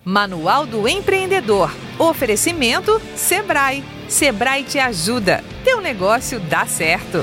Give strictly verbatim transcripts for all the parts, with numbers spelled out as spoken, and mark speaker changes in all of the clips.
Speaker 1: Manual do Empreendedor. Oferecimento Sebrae. Sebrae te ajuda. Teu negócio dá certo.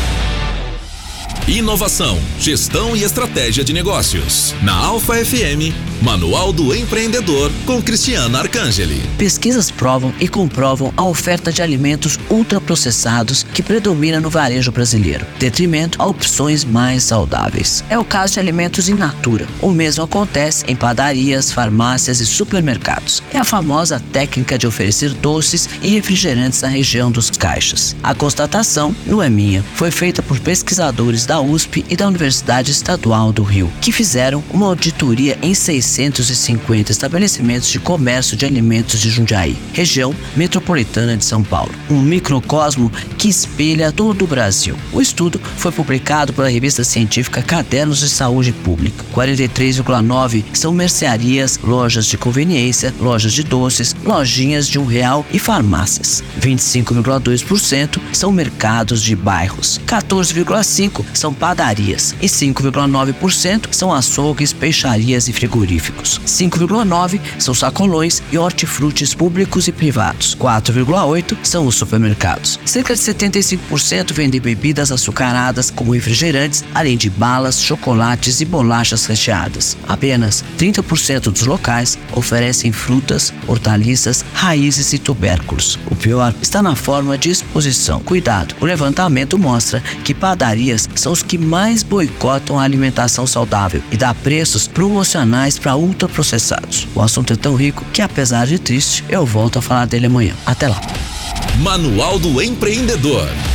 Speaker 2: Inovação, gestão e estratégia de negócios. Na Alfa F M, Manual do Empreendedor, com Cristiana Arcangeli.
Speaker 3: Pesquisas provam e comprovam a oferta de alimentos ultraprocessados que predomina no varejo brasileiro, detrimento a opções mais saudáveis. É o caso de alimentos in natura. O mesmo acontece em padarias, farmácias e supermercados. É a famosa técnica de oferecer doces e refrigerantes na região dos caixas. A constatação não é minha, foi feita por pesquisadores da U S P e da Universidade Estadual do Rio, que fizeram uma auditoria em seiscentos e cinquenta estabelecimentos de comércio de alimentos de Jundiaí, região metropolitana de São Paulo. Um microcosmo que espelha todo o Brasil. O estudo foi publicado pela revista científica Cadernos de Saúde Pública. quarenta e três vírgula nove por cento são mercearias, lojas de conveniência, lojas de doces, lojinhas de um real e farmácias. vinte e cinco vírgula dois por cento são mercados de bairros. quatorze vírgula cinco por cento são padarias e cinco vírgula nove por cento são açougues, peixarias e frigoríficos. cinco vírgula nove por cento são sacolões e hortifrutis públicos e privados. quatro vírgula oito por cento são os supermercados. Cerca de setenta e cinco por cento vendem bebidas açucaradas como refrigerantes, além de balas, chocolates e bolachas recheadas. Apenas trinta por cento dos locais oferecem frutas, hortaliças, raízes e tubérculos. O pior está na forma de exposição. Cuidado, o levantamento mostra que padarias são os que mais boicotam a alimentação saudável e dá preços promocionais para ultraprocessados. O assunto é tão rico que, apesar de triste, eu volto a falar dele amanhã. Até lá.
Speaker 2: Manual do Empreendedor.